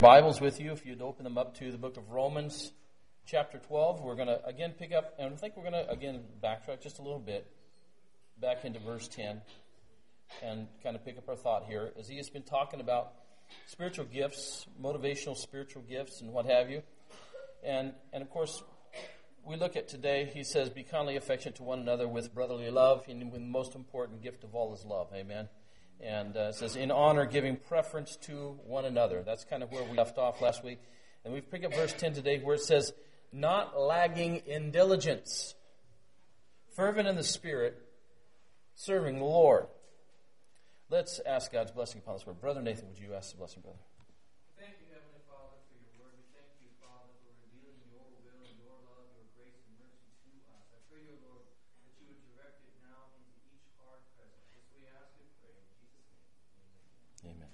Bibles with you, if you'd open them up to the book of Romans, chapter 12. We're going to again pick up, and I think we're going to again backtrack just a little bit back into verse 10 and kind of pick up our thought here as he has been talking about spiritual gifts, motivational spiritual gifts, and what have you. And of course, we look at today, he says, be kindly affectionate to one another with brotherly love, and with the most important gift of all is love. Amen. And it says, in honor, giving preference to one another. That's kind of where we left off last week. And we've picked up verse 10 today where it says, not lagging in diligence, fervent in the Spirit, serving the Lord. Let's ask God's blessing upon this word. Brother Nathan, would you ask the blessing, brother? Thank you, Heavenly Father, for your word. We thank you, Father, for revealing your will and your love, your grace and mercy to us. I pray, O Lord, that you would direct it now into each heart present. This we ask and pray in Jesus' name. Amen.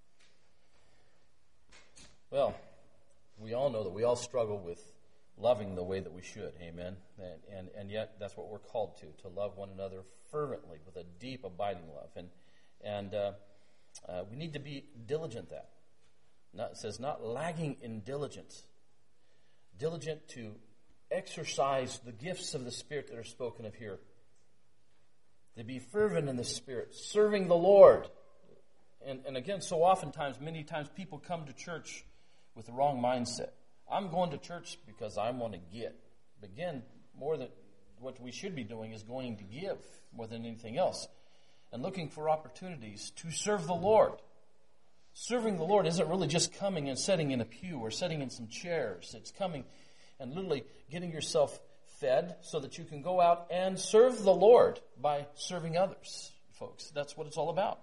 Well, we all know that we all struggle with loving the way that we should. Amen. And yet that's what we're called to love one another fervently with a deep, abiding love. And we need to be diligent that. It says not lagging in diligence. Diligent to exercise the gifts of the Spirit that are spoken of here. To be fervent in the Spirit, serving the Lord. And again, so oftentimes, many times people come to church with the wrong mindset. I'm going to church because I want to get. But again, more than what we should be doing is going to give more than anything else. And looking for opportunities to serve the Lord. Serving the Lord isn't really just coming and sitting in a pew or sitting in some chairs. It's coming and literally getting yourself fed so that you can go out and serve the Lord by serving others, folks. That's what it's all about.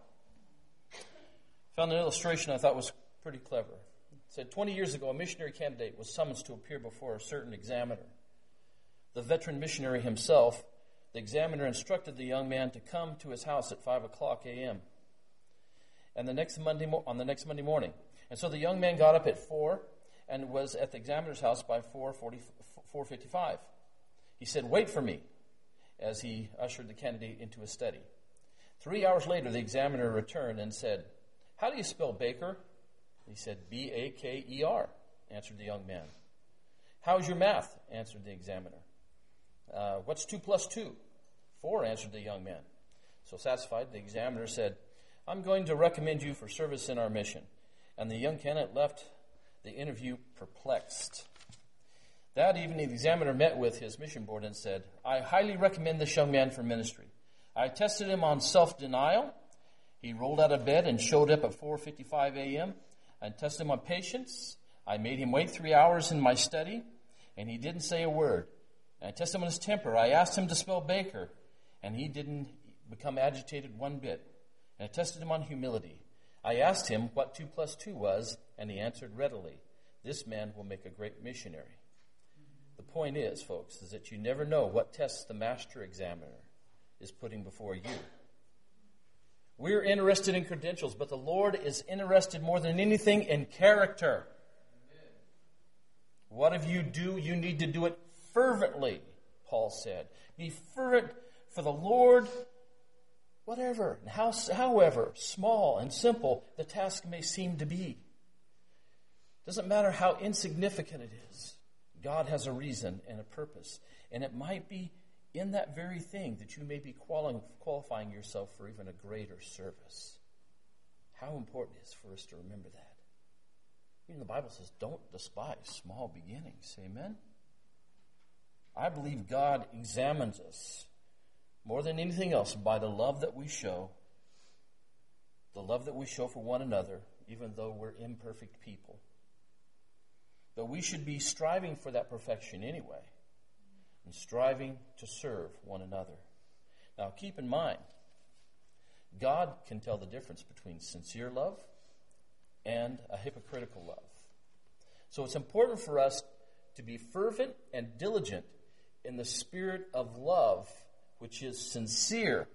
Found an illustration I thought was pretty clever. It said 20 years ago, a missionary candidate was summoned to appear before a certain examiner. The veteran missionary himself, the examiner instructed the young man to come to his house at 5 o'clock a.m. and on the next Monday morning. And so the young man got up at 4 and was at the examiner's house by 4:55. He said, "Wait for me," as he ushered the candidate into his study. 3 hours later, the examiner returned and said, "How do you spell Baker?" He said, "Baker," answered the young man. "How's your math?" answered the examiner. "What's 2 plus 2? 4, answered the young man. So satisfied, the examiner said, "I'm going to recommend you for service in our mission." And the young candidate left the interview perplexed. That evening, the examiner met with his mission board and said, "I highly recommend this young man for ministry. I tested him on self-denial. He rolled out of bed and showed up at 4:55 a.m. I tested him on patience. I made him wait 3 hours in my study, and he didn't say a word. And I tested him on his temper. I asked him to spell Baker, and he didn't become agitated one bit. And I tested him on humility. I asked him what 2 plus 2 was, and he answered readily. This man will make a great missionary." The point is, folks, is that you never know what tests the master examiner is putting before you. We're interested in credentials, but the Lord is interested more than anything in character. Amen. Whatever you do, you need to do it fervently, Paul said. Be fervent for the Lord, whatever, however small and simple the task may seem to be. Doesn't matter how insignificant it is. God has a reason and a purpose. And it might be in that very thing that you may be qualifying yourself for even a greater service. How important it is for us to remember that. Even the Bible says, don't despise small beginnings. Amen? I believe God examines us more than anything else by the love that we show, the love that we show for one another, even though we're imperfect people. But we should be striving for that perfection anyway, and striving to serve one another. Now, keep in mind, God can tell the difference between sincere love and a hypocritical love. So it's important for us to be fervent and diligent in the spirit of love, which is sincere,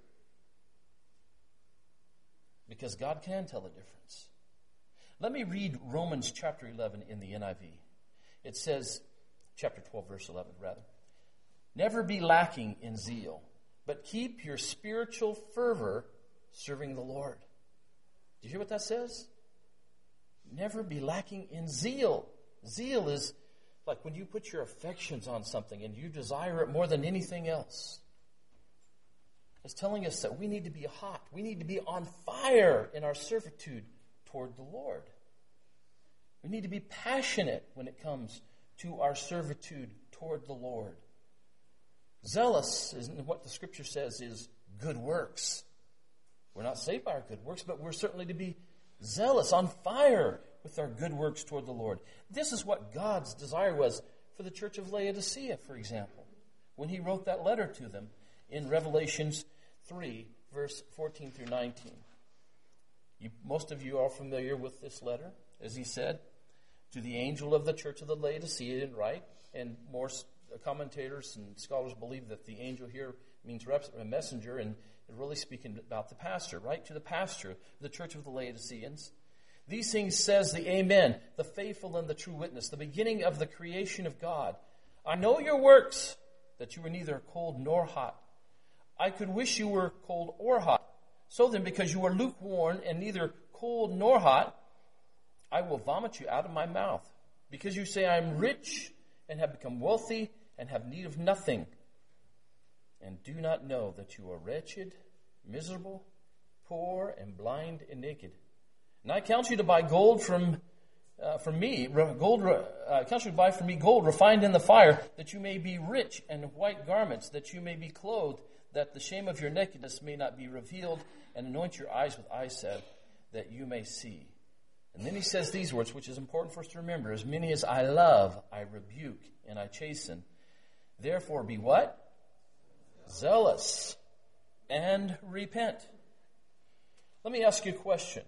because God can tell the difference. Let me read Romans chapter 11 in the NIV. It says, chapter 12, verse 11, rather. "Never be lacking in zeal, but keep your spiritual fervor serving the Lord." Do you hear what that says? never be lacking in zeal. Zeal is like when you put your affections on something and you desire it more than anything else. It's telling us that we need to be hot. We need to be on fire in our servitude toward the Lord. We need to be passionate when it comes to our servitude toward the Lord. Zealous is what the Scripture says is good works. We're not saved by our good works, but we're certainly to be zealous, on fire with our good works toward the Lord. This is what God's desire was for the church of Laodicea, for example, when he wrote that letter to them in Revelations 3, verse 14 through 19. Most of you are familiar with this letter, as he said, to the angel of the church of the Laodicean, right? And more commentators and scholars believe that the angel here means a messenger, and really speaking about the pastor, right? To the pastor of the church of the Laodiceans. These things says the Amen, the faithful and the true witness, the beginning of the creation of God. I know your works, that you are neither cold nor hot. I could wish you were cold or hot. So then, because you are lukewarm and neither cold nor hot, I will vomit you out of my mouth. Because you say, I am rich and have become wealthy and have need of nothing, and do not know that you are wretched, miserable, poor, and blind and naked. And I counsel you to buy gold from me, gold refined in the fire, that you may be rich, and white garments, that you may be clothed, that the shame of your nakedness may not be revealed, and anoint your eyes with eye salve, that you may see. And then he says these words, which is important for us to remember. As many as I love, I rebuke, and I chasten. Therefore be what? Zealous, and repent. Let me ask you a question.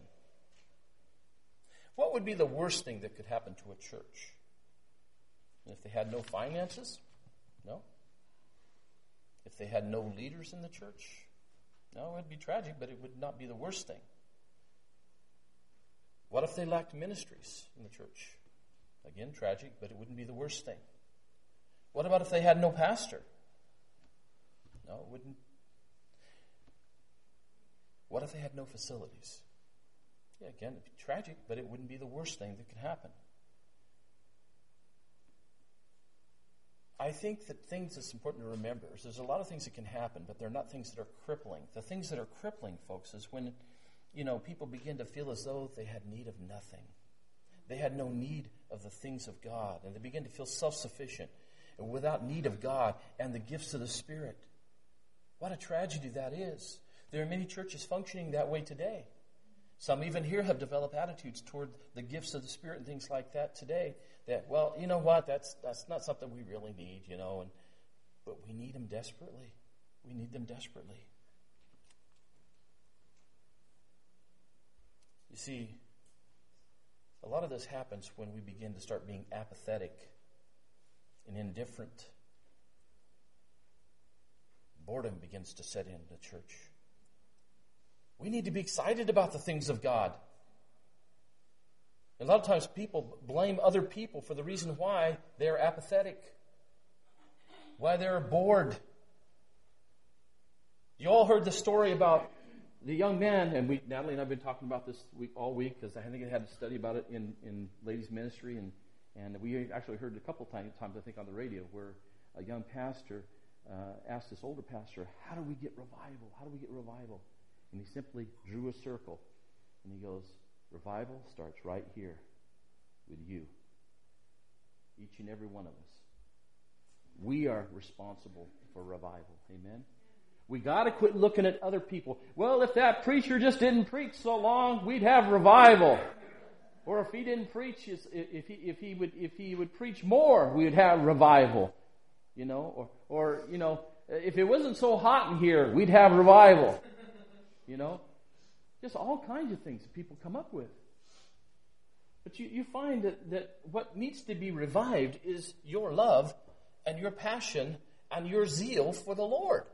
What would be the worst thing that could happen to a church? If they had no finances? No. If they had no leaders in the church? No, it would be tragic, but it would not be the worst thing. What if they lacked ministries in the church? Again, tragic, but it wouldn't be the worst thing. What about if they had no pastor? No, it wouldn't. What if they had no facilities? Yeah, again, it'd be tragic, but it wouldn't be the worst thing that could happen. I think that things that's important to remember is there's a lot of things that can happen, but they're not things that are crippling. The things that are crippling, folks, is when, people begin to feel as though they had need of nothing. They had no need of the things of God, and they begin to feel self-sufficient and without need of God and the gifts of the Spirit. What a tragedy that is. There are many churches functioning that way today. Some even here have developed attitudes toward the gifts of the Spirit and things like that today. That, well, you know what, that's not something we really need, but we need them desperately. We need them desperately. You see, a lot of this happens when we begin to start being apathetic and indifferent. Boredom begins to set in the church. We need to be excited about the things of God. A lot of times people blame other people for the reason why they're apathetic, why they're bored. You all heard the story about the young man, and Natalie and I have been talking about this all week because I think I had to study about it in ladies' ministry, and we actually heard it a couple times, I think, on the radio, where a young pastor asked this older pastor, how do we get revival? How do we get revival? And he simply drew a circle, and he goes, revival starts right here with you. Each and every one of us. We are responsible for revival. Amen? We got to quit looking at other people. Well, if that preacher just didn't preach so long, we'd have revival. Or if he didn't preach, if he would preach more, we would have revival. Or if it wasn't so hot in here, we'd have revival. Just all kinds of things that people come up with. But you find that what needs to be revived is your love and your passion and your zeal for the Lord.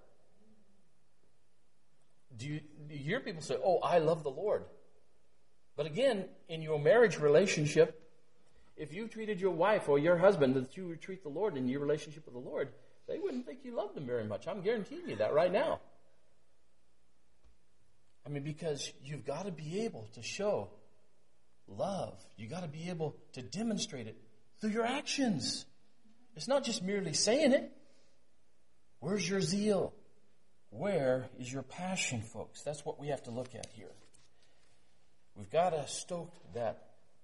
Do you hear people say, oh, I love the Lord? But again, in your marriage relationship, if you treated your wife or your husband that you would treat the Lord in your relationship with the Lord, they wouldn't think you loved them very much. I'm guaranteeing you that right now. Because you've got to be able to show love, you got to be able to demonstrate it through your actions. It's not just merely saying it. Where's your zeal? Where is your passion, folks? That's what we have to look at here. We've got to stoke that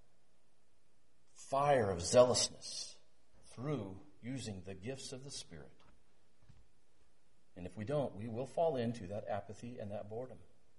fire of zealousness through using the gifts of the Spirit. And if we don't, we will fall into that apathy and that boredom.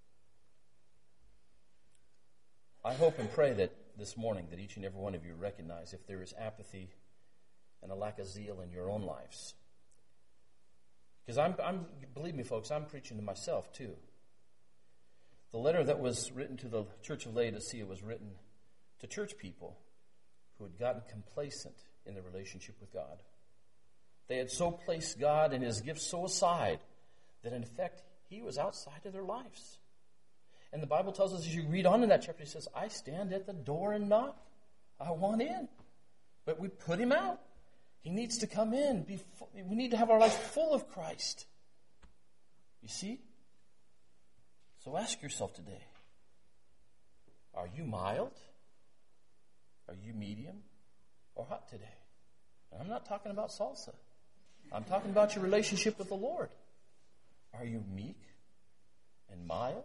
I hope and pray that this morning that each and every one of you recognize if there is apathy and a lack of zeal in your own lives. Because I'm believe me, folks, I'm preaching to myself too. The letter that was written to the church of Laodicea was written to church people who had gotten complacent in their relationship with God. They had so placed God and His gifts so aside that in effect He was outside of their lives. And the Bible tells us, as you read on in that chapter, He says, I stand at the door and knock. I want in. But we put Him out. He needs to come in. We need to have our life full of Christ. You see? So ask yourself today, are you mild? Are you medium or hot today? And I'm not talking about salsa. I'm talking about your relationship with the Lord. Are you meek and mild?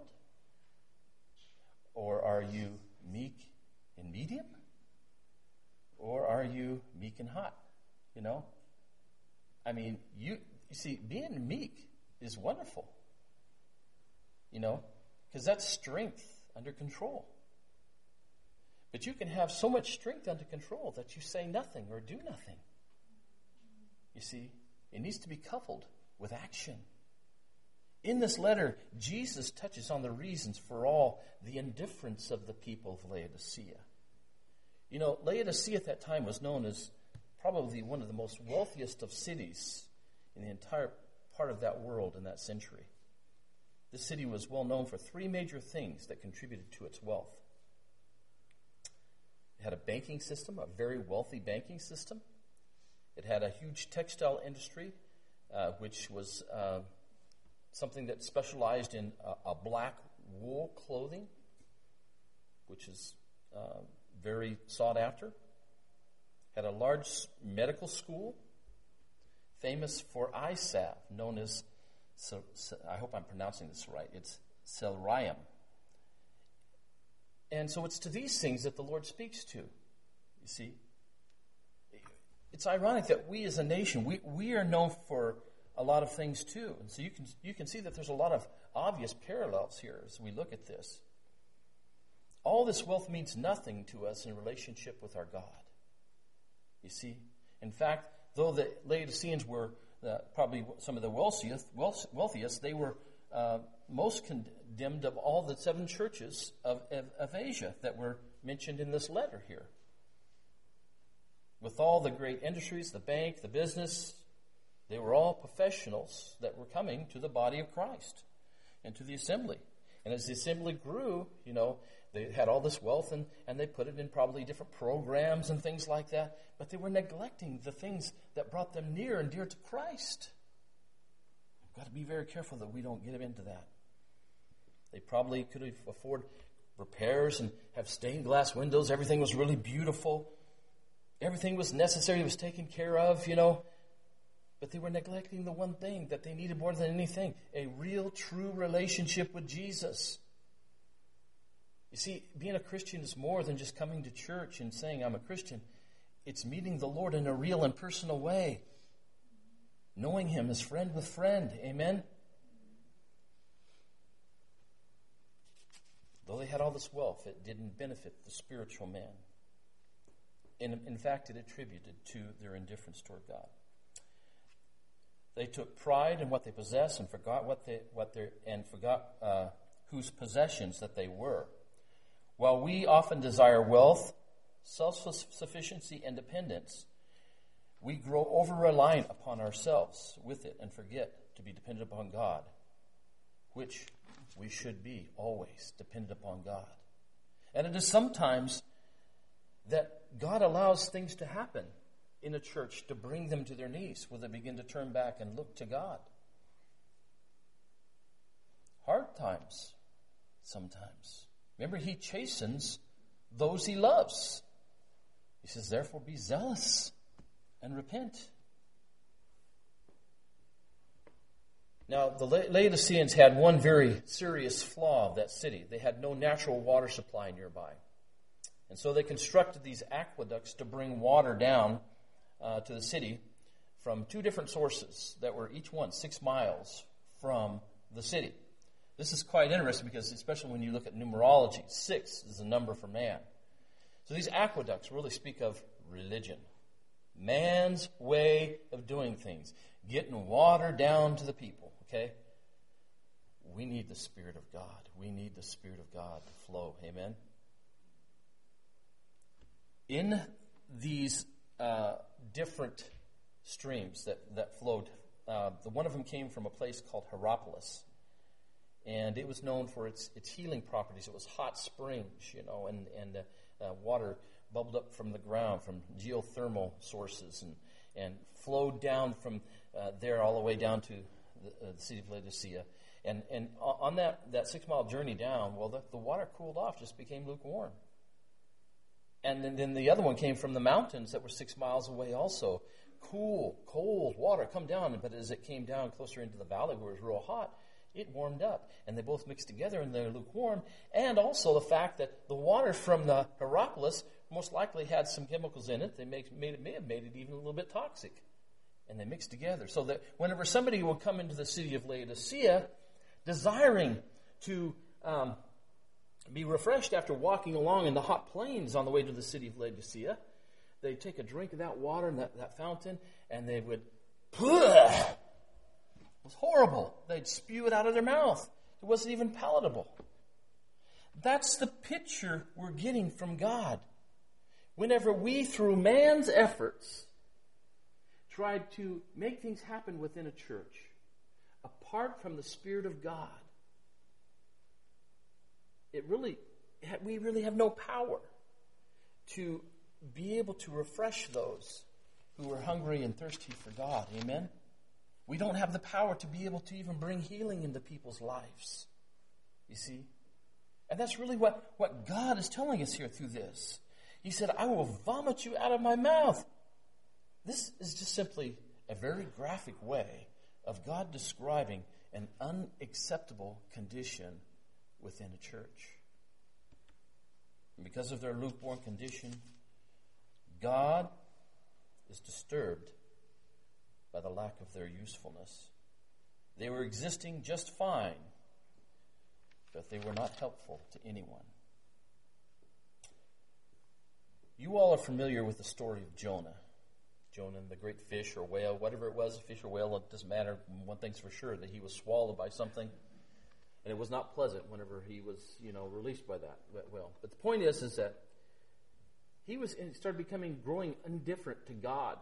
Or are you meek and medium? Or are you meek and hot? You know? I mean, you see, being meek is wonderful. You know? Because that's strength under control. But you can have so much strength under control that you say nothing or do nothing. You see, it needs to be coupled with action. In this letter, Jesus touches on the reasons for all the indifference of the people of Laodicea. You know, Laodicea at that time was known as probably one of the most wealthiest of cities in the entire part of that world in that century. This city was well known for three major things that contributed to its wealth. It had a banking system, a very wealthy banking system. It had a huge textile industry, which was something that specialized in a black wool clothing, which is very sought after. Had a large medical school, famous for eye salve, known as, I hope I'm pronouncing this right, it's Celerium. And so it's to these things that the Lord speaks to, you see. It's ironic that we as a nation, we are known for a lot of things too. And so you can see that there's a lot of obvious parallels here as we look at this. All this wealth means nothing to us in relationship with our God. You see? In fact, though the Laodiceans were probably some of the wealthiest, they were most condemned of all the 7 churches of Asia that were mentioned in this letter here. With all the great industries, the bank, the business, they were all professionals that were coming to the body of Christ and to the assembly. And as the assembly grew, you know, they had all this wealth and they put it in probably different programs and things like that. But they were neglecting the things that brought them near and dear to Christ. We've got to be very careful that we don't get into that. They probably could afford repairs and have stained glass windows. Everything was really beautiful. Everything was necessary. It was taken care of, you know. But they were neglecting the one thing that they needed more than anything, a real, true relationship with Jesus. You see, being a Christian is more than just coming to church and saying, I'm a Christian. It's meeting the Lord in a real and personal way. Knowing Him as friend with friend. Amen? Though they had all this wealth, it didn't benefit the spiritual man. In fact, it attributed to their indifference toward God. They took pride in what they possessed and forgot whose possessions that they were. While we often desire wealth, self-sufficiency, and dependence, we grow over-reliant upon ourselves with it and forget to be dependent upon God, which we should be always dependent upon God. And it is sometimes that God allows things to happen in a church to bring them to their knees where they begin to turn back and look to God. Hard times sometimes. Remember, He chastens those he loves. He says, therefore be zealous and repent. Now, the Laodiceans had one very serious flaw of that city. They had no natural water supply nearby. And so they constructed these aqueducts to bring water down to the city from two different sources that were each one 6 miles from the city. This is quite interesting because especially when you look at numerology, 6 is the number for man. So these aqueducts really speak of religion. Man's way of doing things. Getting water down to the people, okay? We need the Spirit of God. We need the Spirit of God to flow. Amen? In these different streams that flowed, one of them came from a place called Hierapolis. And it was known for its healing properties. It was hot springs, and water bubbled up from the ground, from geothermal sources, and flowed down from there all the way down to the city of Laodicea. And on that 6-mile journey down, well, the water cooled off, just became lukewarm. And then the other one came from the mountains that were 6 miles away also. Cool, cold water come down, but as it came down closer into the valley where it was real hot, it warmed up. And they both mixed together and they're lukewarm. And also the fact that the water from the Hierapolis most likely had some chemicals in it. They may have made it even a little bit toxic. And they mixed together. So that whenever somebody will come into the city of Laodicea, desiring to be refreshed after walking along in the hot plains on the way to the city of Laodicea, they'd take a drink of that water in that fountain, and they would, it was horrible. They'd spew it out of their mouth. It wasn't even palatable. That's the picture we're getting from God. Whenever we, through man's efforts, tried to make things happen within a church, apart from the Spirit of God, we really have no power to be able to refresh those who are hungry and thirsty for God. Amen? We don't have the power to be able to even bring healing into people's lives. You see? And that's really what God is telling us here through this. He said, I will vomit you out of my mouth. This is just simply a very graphic way of God describing an unacceptable condition within a church. And because of their lukewarm condition, God is disturbed by the lack of their usefulness. They were existing just fine, but they were not helpful to anyone. You all are familiar with the story of Jonah. Jonah and the great fish or whale, whatever it was, fish or whale, it doesn't matter. One thing's for sure, that he was swallowed by something. And it was not pleasant whenever he was, released by that whale. But the point is that he started growing indifferent to God,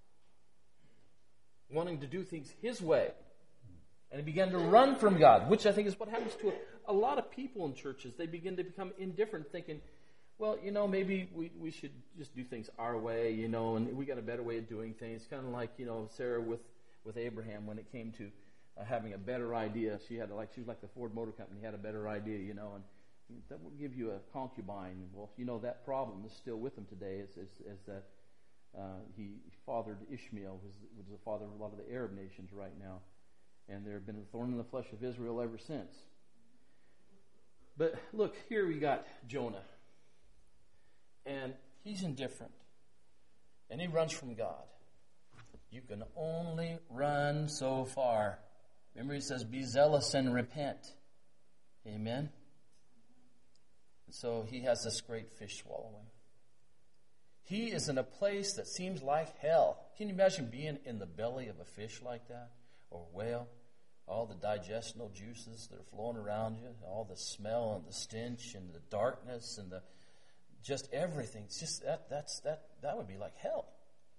wanting to do things his way. And he began to run from God, which I think is what happens to a lot of people in churches. They begin to become indifferent, thinking, well, maybe we should just do things our way, and we got a better way of doing things. Kind of like, Sarah with Abraham when it came to having a better idea. She was like the Ford Motor Company, had a better idea, and that will give you a concubine. Well, that problem is still with him today, is that he fathered Ishmael, was the father of a lot of the Arab nations right now. And there have been a thorn in the flesh of Israel ever since. But look, here we got Jonah. And he's indifferent. And he runs from God. You can only run so far. Remember, he says, be zealous and repent. Amen? And so he has this great fish swallowing. He is in a place that seems like hell. Can you imagine being in the belly of a fish like that? Or whale? All the digestional juices that are flowing around you, all the smell and the stench and the darkness and just everything. It's just that would be like hell.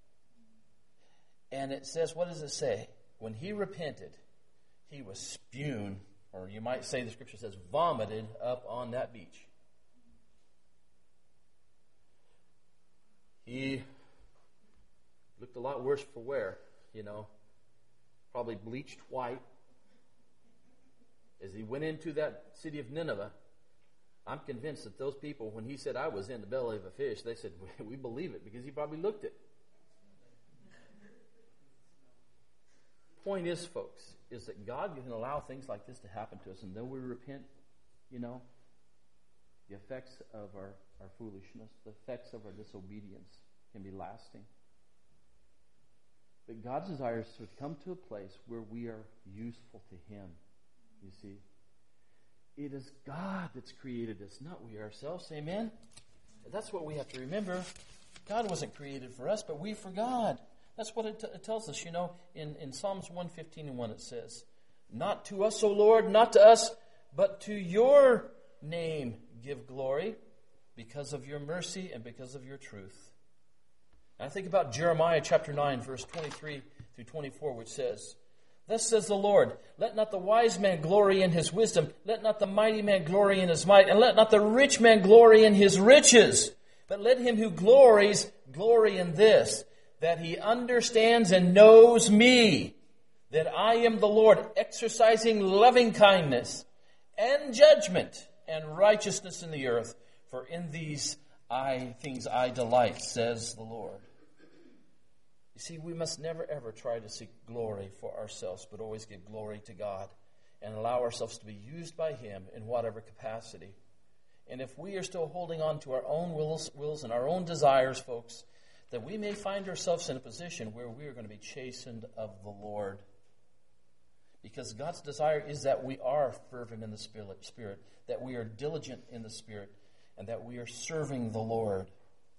And it says, what does it say? When he repented, he was spewed, or you might say the scripture says vomited up on that beach. He looked a lot worse for wear, probably bleached white. As he went into that city of Nineveh, I'm convinced that those people, when he said I was in the belly of a fish, they said, we believe it, because he probably looked it. Point is, folks, is that God can allow things like this to happen to us, and then we repent, the effects of our foolishness, the effects of our disobedience can be lasting. But God's desire is to come to a place where we are useful to Him, you see. It is God that's created us, not we ourselves. Amen? That's what we have to remember. God wasn't created for us, but we for God. That's what it tells us, in Psalms 115:1 it says, not to us, O Lord, not to us, but to your name give glory, because of your mercy and because of your truth. And I think about Jeremiah chapter 9, verse 23 through 24, which says, thus says the Lord, let not the wise man glory in his wisdom, let not the mighty man glory in his might, and let not the rich man glory in his riches, but let him who glories glory in this, that he understands and knows me, that I am the Lord, exercising loving kindness and judgment and righteousness in the earth, for in these things I delight, says the Lord. You see, we must never ever try to seek glory for ourselves, but always give glory to God and allow ourselves to be used by Him in whatever capacity. And if we are still holding on to our own wills and our own desires, folks, then we may find ourselves in a position where we are going to be chastened of the Lord. Because God's desire is that we are fervent in the Spirit, that we are diligent in the Spirit, and that we are serving the Lord.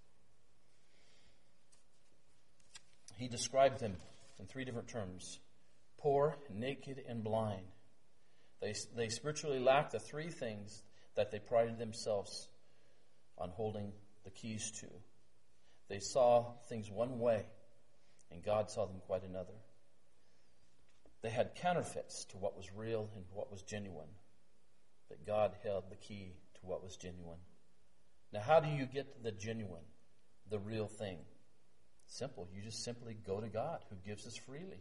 He described them in 3 different terms: poor, naked, and blind. They spiritually lacked the 3 things that they prided themselves on holding the keys to. They saw things one way, and God saw them quite another. They had counterfeits to what was real and what was genuine, but God held the key to what was genuine. Now, how do you get the genuine, the real thing? Simple. You just simply go to God, who gives us freely.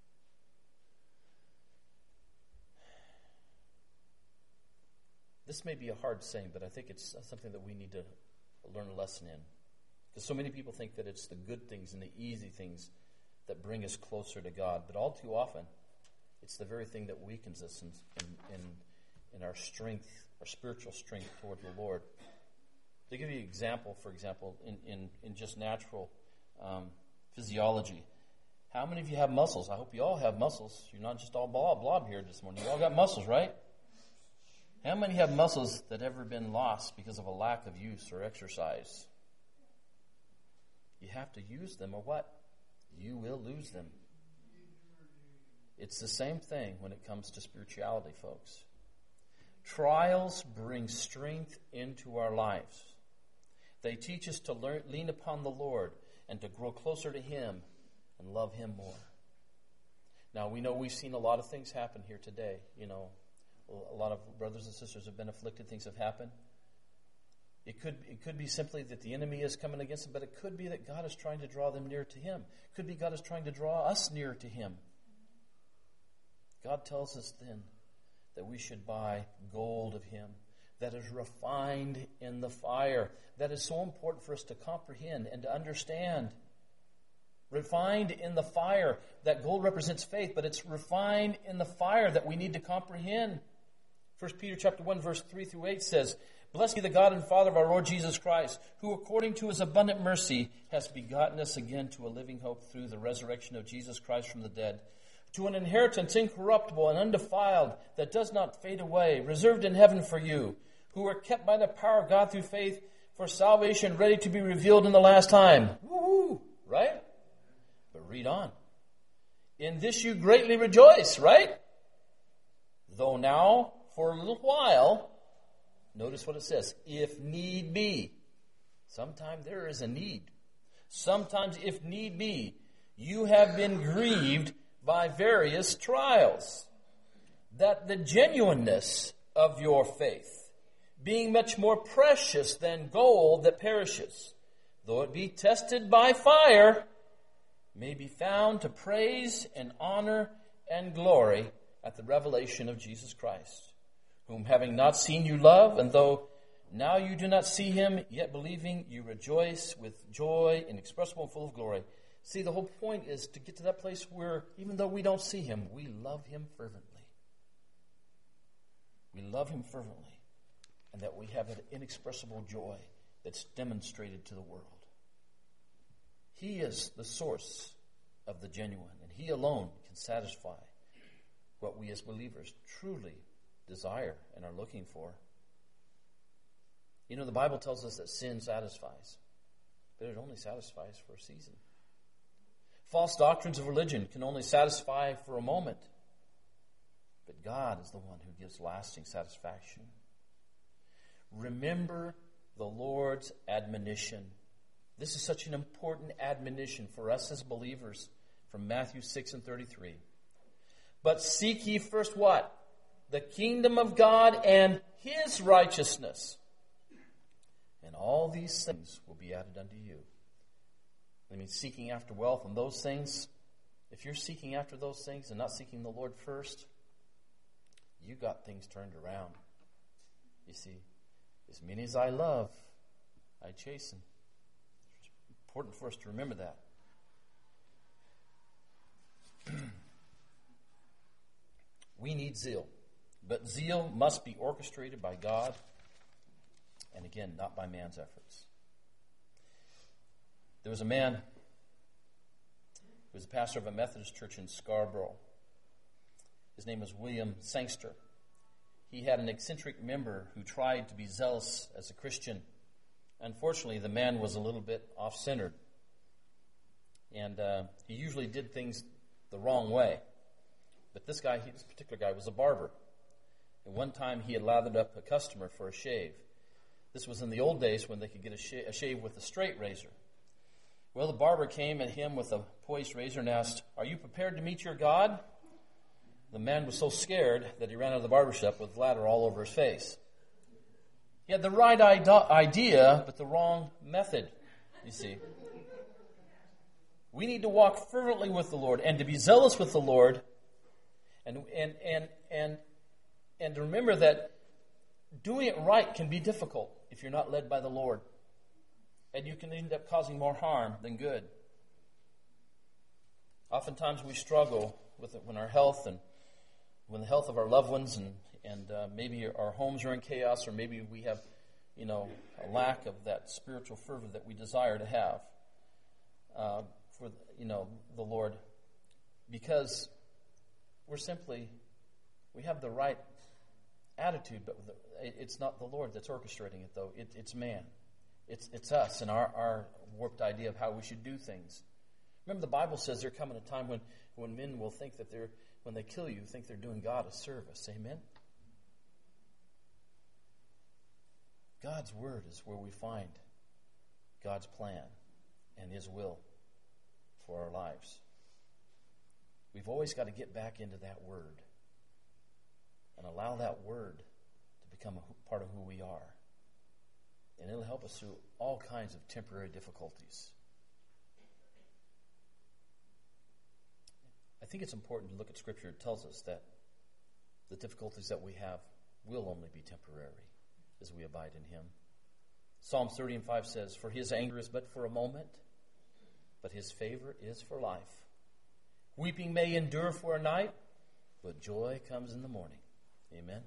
This may be a hard saying, but I think it's something that we need to learn a lesson in. Because so many people think that it's the good things and the easy things that bring us closer to God. But all too often, it's the very thing that weakens us in our strength, our spiritual strength toward the Lord. To give you an example, for example, in just natural physiology. How many of you have muscles? I hope you all have muscles. You're not just all blob here this morning. You all got muscles, right? How many have muscles that ever been lost because of a lack of use or exercise? You have to use them, or what? You will lose them. It's the same thing when it comes to spirituality, folks. Trials bring strength into our lives. They teach us to lean upon the Lord and to grow closer to Him and love Him more. Now, we know we've seen a lot of things happen here today. A lot of brothers and sisters have been afflicted. Things have happened. It could be simply that the enemy is coming against them, but it could be that God is trying to draw them near to Him. It could be God is trying to draw us near to Him. God tells us then that we should buy gold of Him that is refined in the fire. That is so important for us to comprehend and to understand. Refined in the fire. That gold represents faith, but it's refined in the fire that we need to comprehend. 1 Peter chapter 1, verse 3 through 8 says, blessed be the God and Father of our Lord Jesus Christ, who according to His abundant mercy has begotten us again to a living hope through the resurrection of Jesus Christ from the dead, to an inheritance incorruptible and undefiled that does not fade away, reserved in heaven for you, who are kept by the power of God through faith for salvation ready to be revealed in the last time. Woo-hoo, right? But read on. In this you greatly rejoice, right? Though now, for a little while, notice what it says, if need be. Sometimes there is a need. Sometimes, if need be, you have been grieved by various trials, that the genuineness of your faith, being much more precious than gold that perishes, though it be tested by fire, may be found to praise and honor and glory at the revelation of Jesus Christ, whom having not seen you love, and though Now you do not see him, yet believing you rejoice with joy inexpressible and full of glory. See, the whole point is to get to that place where, even though we don't see him, we love him fervently. We love him fervently. And that we have an inexpressible joy that's demonstrated to the world. He is the source of the genuine, and he alone can satisfy what we as believers truly desire and are looking for. You know, the Bible tells us that sin satisfies, but it only satisfies for a season. False doctrines of religion can only satisfy for a moment, but God is the one who gives lasting satisfaction. Remember the Lord's admonition. This is such an important admonition for us as believers from Matthew 6:33. But seek ye first what? The kingdom of God and his righteousness. And all these things will be added unto you. I mean, seeking after wealth and those things, if you're seeking after those things and not seeking the Lord first, you got things turned around. You see, as many as I love, I chasten. It's important for us to remember that. We need zeal, but zeal must be orchestrated by God, and again, not by man's efforts. There was a man who was a pastor of a Methodist church in Scarborough. His name was William Sangster. He had an eccentric member who tried to be zealous as a Christian. Unfortunately, the man was a little bit off-centered. And he usually did things the wrong way. But this particular guy was a barber. And one time he had lathered up a customer for a shave. This was in the old days when they could get a shave with a straight razor. Well, the barber came at him with a poised razor and asked, "Are you prepared to meet your God?" The man was so scared that he ran out of the barbershop with lather all over his face. He had the right idea, but the wrong method, you see. We need to walk fervently with the Lord and to be zealous with the Lord, and to remember that doing it right can be difficult if you're not led by the Lord. And you can end up causing more harm than good. Oftentimes we struggle with it when our health and when the health of our loved ones and maybe our homes are in chaos, or maybe we have, a lack of that spiritual fervor that we desire to have for, the Lord, because we have the right attitude, but it's not the Lord that's orchestrating it, though. It's man. It's us and our warped idea of how we should do things. Remember, the Bible says there's coming a time when men will think that when they kill you, think they're doing God a service. Amen? God's Word is where we find God's plan and His will for our lives. We've always got to get back into that Word and allow that Word to become a part of who we are. And it'll help us through all kinds of temporary difficulties. I think it's important to look at Scripture. It tells us that the difficulties that we have will only be temporary as we abide in Him. Psalms 30:5 says, "For His anger is but for a moment, but His favor is for life. Weeping may endure for a night, but joy comes in the morning." Amen.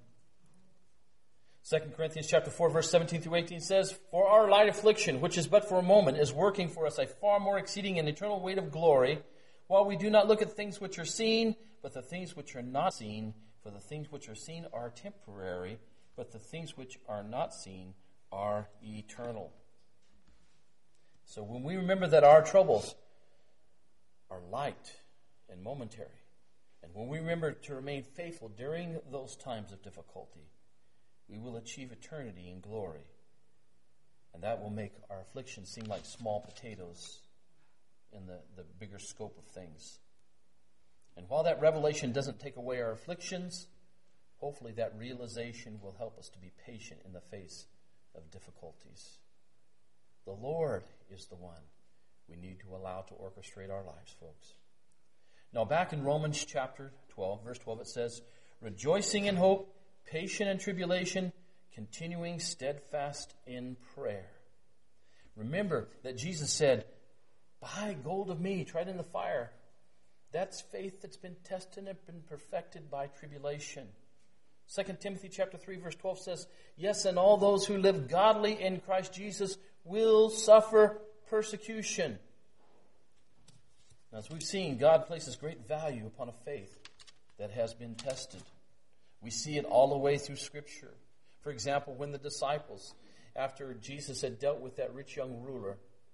2 Corinthians chapter 4, verse 17 through 18 says, "For our light affliction, which is but for a moment, is working for us a far more exceeding and eternal weight of glory, while we do not look at things which are seen, but the things which are not seen. For the things which are seen are temporary, but the things which are not seen are eternal." So when we remember that our troubles are light and momentary, and when we remember to remain faithful during those times of difficulty, we will achieve eternity in glory. And that will make our affliction seem like small potatoes in the bigger scope of things. And while that revelation doesn't take away our afflictions, hopefully that realization will help us to be patient in the face of difficulties. The Lord is the one we need to allow to orchestrate our lives, folks. Now back in Romans chapter 12, verse 12, it says, "Rejoicing in hope, patient in tribulation, continuing steadfast in prayer. Remember that Jesus said, buy gold of me, tried in the fire. That's faith that's been tested and been perfected by tribulation. 2 Timothy chapter 3 verse 12 says, yes, and all those who live godly in Christ Jesus will suffer persecution. Now, as we've seen, God places great value upon a faith that has been tested. We see it all the way through Scripture. For example, when the disciples, after Jesus had dealt with that rich young ruler,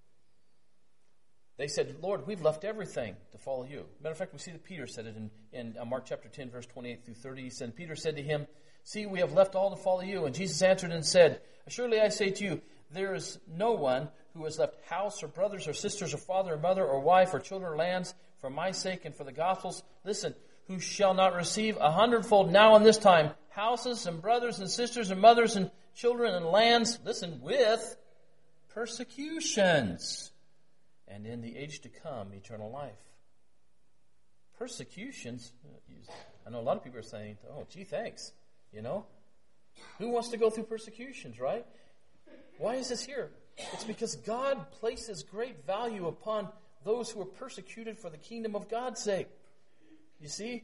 they said, Lord, we've left everything to follow you. Matter of fact, we see that Peter said it in Mark chapter 10, verse 28 through 30. He said, Peter said to him, see, we have left all to follow you. And Jesus answered and said, surely I say to you, there is no one who has left house or brothers or sisters or father or mother or wife or children or lands for my sake and for the gospel's, listen, who shall not receive 100-fold now in this time, houses and brothers and sisters and mothers and children and lands, listen, with persecutions, and in the age to come, eternal life. Persecutions, I know a lot of people are saying, oh, gee, thanks, you know. Who wants to go through persecutions, right? Why is this here? It's because God places great value upon those who are persecuted for the kingdom of God's sake. You see?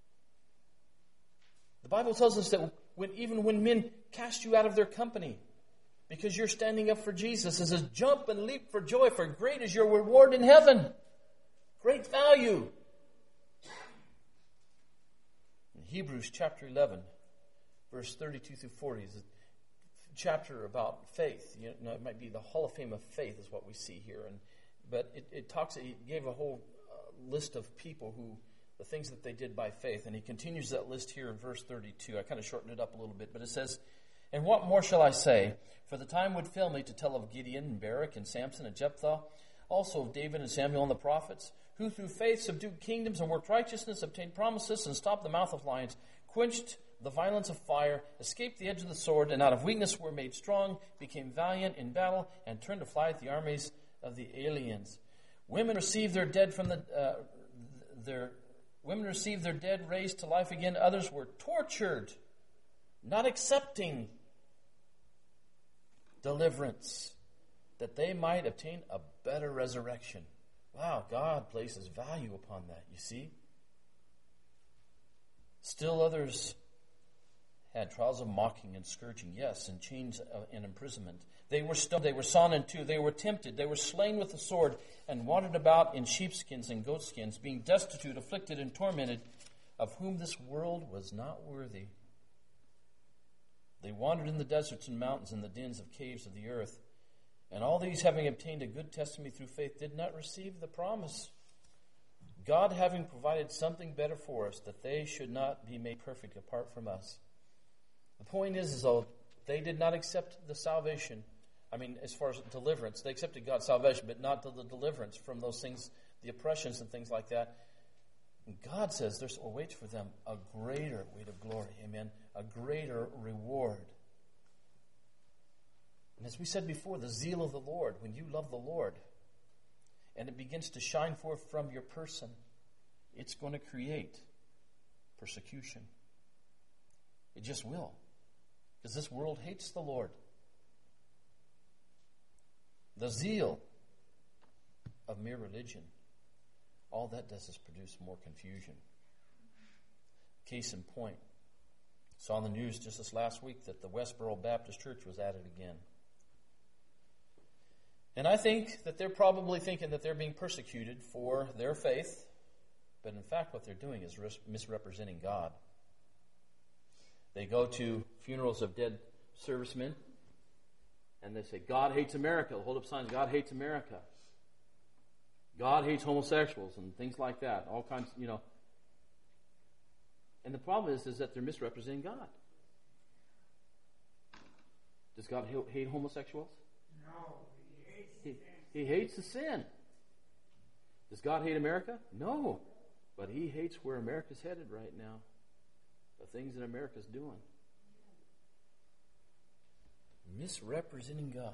The Bible tells us that even when men cast you out of their company because you're standing up for Jesus, it says, jump and leap for joy, for great is your reward in heaven. Great value. In Hebrews chapter 11, verse 32 through 40 is a chapter about faith. You know, it might be the Hall of Fame of faith is what we see here. But it gave a whole list of people the things that they did by faith. And he continues that list here in verse 32. I kind of shortened it up a little bit, but it says, and what more shall I say? For the time would fail me to tell of Gideon and Barak and Samson and Jephthah, also of David and Samuel and the prophets, who through faith subdued kingdoms and worked righteousness, obtained promises, and stopped the mouth of lions, quenched the violence of fire, escaped the edge of the sword, and out of weakness were made strong, became valiant in battle, and turned to flight the armies of the aliens. Women received their dead from Women received their dead raised to life again. Others were tortured, not accepting deliverance, that they might obtain a better resurrection. Wow, God places value upon that, you see. Still others had trials of mocking and scourging, yes, and chains and imprisonment. They were stoned, they were sawn in two, they were tempted, they were slain with the sword, and wandered about in sheepskins and goatskins, being destitute, afflicted, and tormented, of whom this world was not worthy. They wandered in the deserts and mountains and the dens of caves of the earth. And all these, having obtained a good testimony through faith, did not receive the promise. God having provided something better for us, that they should not be made perfect apart from us. The point is though, they did not accept the salvation. I mean, as far as deliverance, they accepted God's salvation, but not the deliverance from those things, the oppressions and things like that. And God says there awaits for them a greater weight of glory, amen, a greater reward. And as we said before, the zeal of the Lord, when you love the Lord, and it begins to shine forth from your person, it's going to create persecution. It just will. Because this world hates the Lord. The zeal of mere religion, all that does is produce more confusion. Case in point, saw on the news just this last week that the Westboro Baptist Church was added again. And I think that they're probably thinking that they're being persecuted for their faith, but in fact what they're doing is misrepresenting God. They go to funerals of dead servicemen, and they say, God hates America. They'll hold up signs, God hates America. God hates homosexuals and things like that. All kinds, you know. And the problem is that they're misrepresenting God. Does God hate homosexuals? No, he hates the sin. He hates the sin. Does God hate America? No. But he hates where America's headed right now. The things that America's doing. Misrepresenting God.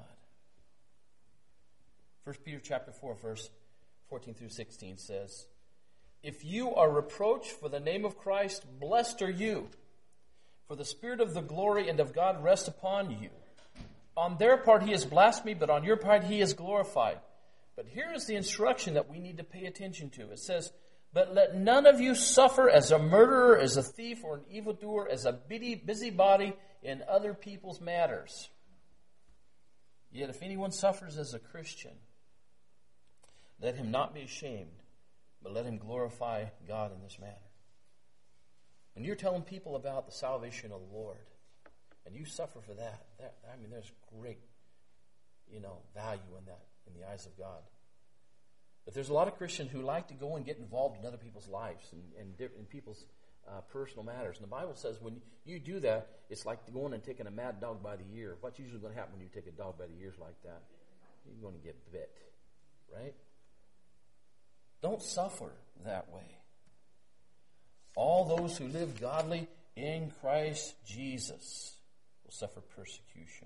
1 Peter chapter 4, verse 14 through 16 says, if you are reproached for the name of Christ, blessed are you, For the Spirit of the glory and of God rests upon you. On their part he is blasphemed, but on your part he is glorified. But here is the instruction that we need to pay attention to. It says, but let none of you suffer as a murderer, as a thief, or an evildoer, as a busybody in other people's matters. Yet if anyone suffers as a Christian, let him not be ashamed, but let him glorify God in this manner. When you're telling people about the salvation of the Lord, and you suffer for that, there's great, value in that in the eyes of God. But there's a lot of Christians who like to go and get involved in other people's lives and in people's personal matters. And the Bible says when you do that, it's like going and taking a mad dog by the ear. What's usually going to happen when you take a dog by the ears like that? You're going to get bit, right? Don't suffer that way. All those who live godly in Christ Jesus will suffer persecution.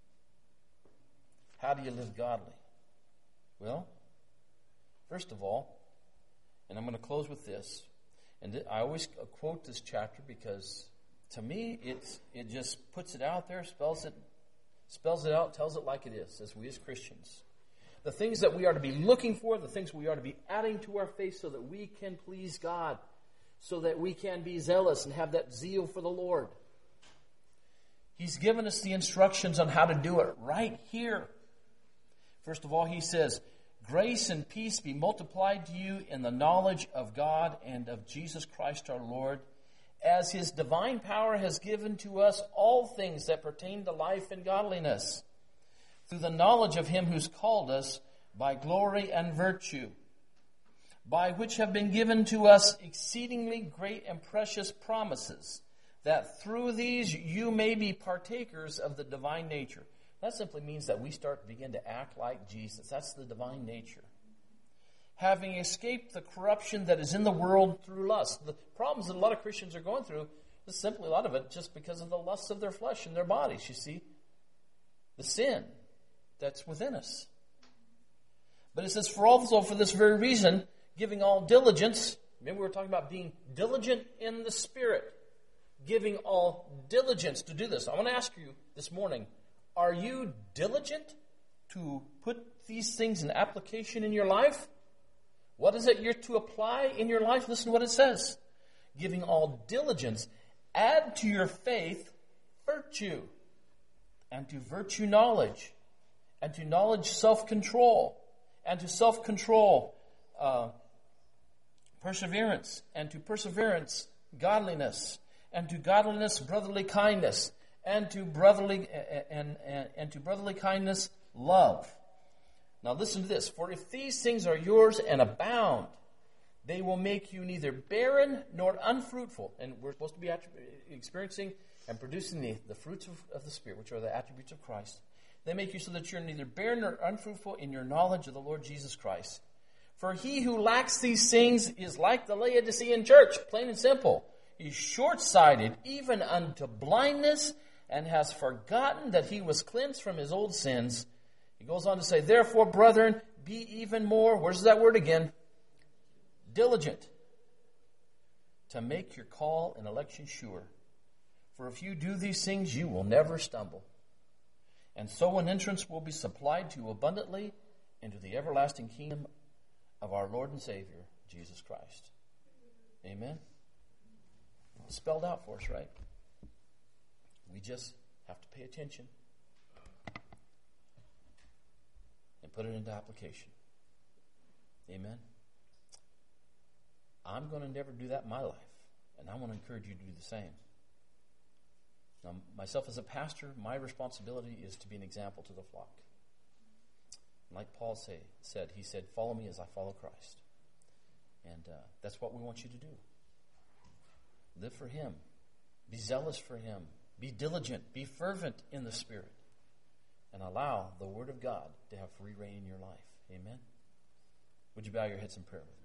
How do you live godly? Well, first of all, and I'm going to close with this, and I always quote this chapter because to me it just puts it out there, spells it out, tells it like it is, as we as Christians. The things that we are to be looking for, the things we are to be adding to our faith so that we can please God, so that we can be zealous and have that zeal for the Lord. He's given us the instructions on how to do it right here. First of all, he says, grace and peace be multiplied to you in the knowledge of God and of Jesus Christ our Lord, as his divine power has given to us all things that pertain to life and godliness, through the knowledge of him who's called us by glory and virtue, by which have been given to us exceedingly great and precious promises, that through these you may be partakers of the divine nature. That simply means that we begin to act like Jesus. That's the divine nature. Having escaped the corruption that is in the world through lust. The problems that a lot of Christians are going through is simply a lot of it just because of the lusts of their flesh and their bodies, you see. The sin that's within us. But it says, for this very reason, giving all diligence. Remember we were talking about being diligent in the Spirit. Giving all diligence to do this. I want to ask you this morning, are you diligent to put these things in application in your life? What is it you're to apply in your life? Listen to what it says. Giving all diligence, add to your faith virtue, and to virtue knowledge, and to knowledge self-control, and to self-control perseverance, and to perseverance godliness, and to godliness brotherly kindness, and to brotherly kindness love. Now listen to this. For if these things are yours and abound, they will make you neither barren nor unfruitful. And we're supposed to be experiencing and producing the fruits of the Spirit, which are the attributes of Christ. They make you so that you're neither barren nor unfruitful in your knowledge of the Lord Jesus Christ. For he who lacks these things is like the Laodicean church, plain and simple. He's short-sighted, even unto blindness, and has forgotten that he was cleansed from his old sins. He goes on to say, therefore, brethren, be even more, where's that word again? Diligent, to make your call and election sure. For if you do these things, you will never stumble. And so an entrance will be supplied to you abundantly into the everlasting kingdom of our Lord and Savior, Jesus Christ. Amen? It's spelled out for us, right? We just have to pay attention and put it into application. Amen? I'm going to never do that in my life, and I want to encourage you to do the same. Now, myself as a pastor, my responsibility is to be an example to the flock. Like Paul said, he said, follow me as I follow Christ. And that's what we want you to do. Live for him. Be zealous for him. Be diligent. Be fervent in the Spirit. And allow the Word of God to have free reign in your life. Amen? Would you bow your heads in prayer with me?